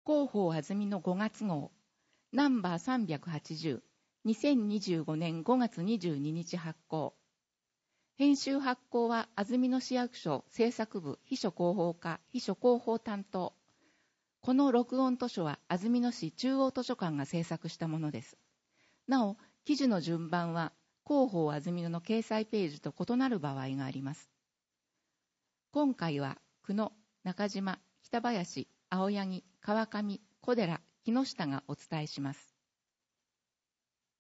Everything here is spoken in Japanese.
広報あずみの5月号、ナンバー380、2025年5月22日発行。編集発行は安曇野市役所制作部秘書広報課秘書広報担当。この録音図書は安曇野市中央図書館が制作したものです。なお、記事の順番は広報安曇野の掲載ページと異なる場合があります。今回は久野、中島、北林、青柳、川上、小寺、木下がお伝えします。